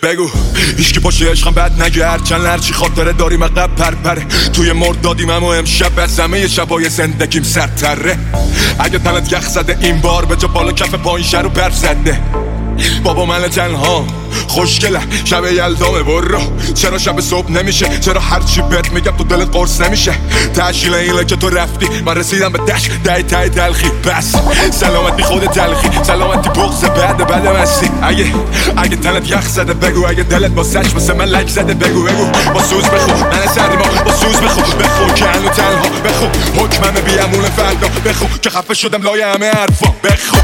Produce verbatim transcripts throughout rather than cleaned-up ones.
بگو هیچکی پاشه عشقم بد نگه، هرچند هرچی خاطره داریم عقب پرپره. توی مردادیم اما امشب از همه شبای زندگیم سرتره. اگه تنت یخ زده این بار به جا بالا کف پایین شر و برف زده. بابا من تنها خوشگله شب یلدامه برو. چرا شب صبح نمیشه؟ چرا هرچی بهت میگم تو دلت قرص نمیشه؟ تشکیل اینه که تو رفتی من رسیدم به دشت دای تای تلخی. بس سلامتی خود تلخی، سلامتی بغض بعد بعد مستی. اگه اگه تنت یخ زده بگو، اگه دلت با سچ مثل من لک زده بگو بگو با سوز بخو من سریما با سوز بخو بخو که هنو تنها بخو حکمم بیامون فردا بخو که خفه شدم لای همه حرفا بخو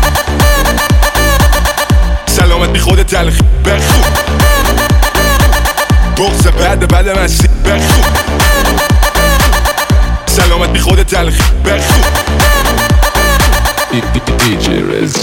سلامت بی خود تلخی بخو بغض بعد بعد مستی بخو سلامت بی خود تلخی بخو دی جی رز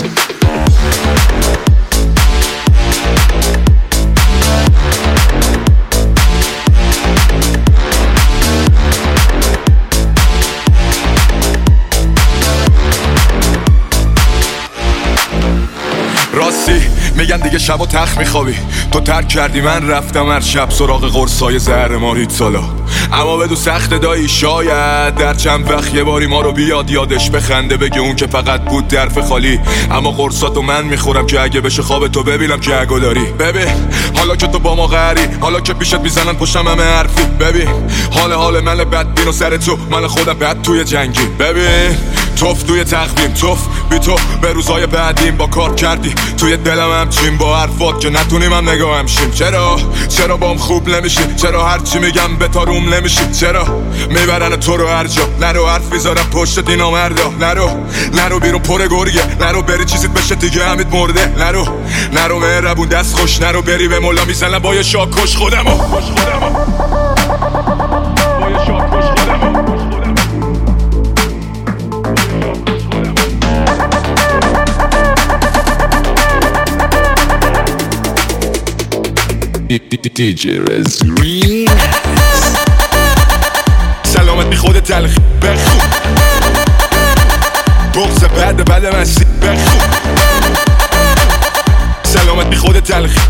راستی میگن دیگه شب و تخت میخوابی، تو ترک کردی من رفتم هر شب سراغ قرصای زهر ماریت سالا. اما بدو سخت دایی شاید در چند وقت یه باری ما رو بیاد یادش بخنده بگه اون که فقط بود درف خالی. اما قرصاتو من میخورم که اگه بشه خواب تو ببینم که اگو داری. ببین حالا که تو با ما قهری، حالا که پیشت میزنن پشتم همه حرفی. ببین حال حال من بدبین و سر تو من خودم بد توی جنگی. ببین توف توی تقویم توف بی تو به روزای بعدیم با کار کردی توی دلم همچین با حرفات که نتونیم هم نگاه همشیم. چرا چرا بام خوب نمیشی؟ چرا هرچی میگم به تاروم نمیشی؟ چرا میبرن تو رو هر جا؟ نرو حرف میذارم پشت دینا مردا. نرو نرو بیرون پر گرگه، نرو بری چیزیت بشه دیگه همید مرده. نرو نرو مهربون دست خوش، نرو بری به مولا میزنم با یه شاکش خودمو با یه شاکش خودمو. دی جی رز سلامت بی خود تلخی بخو بغض بعد بعد مستی بخو سلامت بی خود تلخی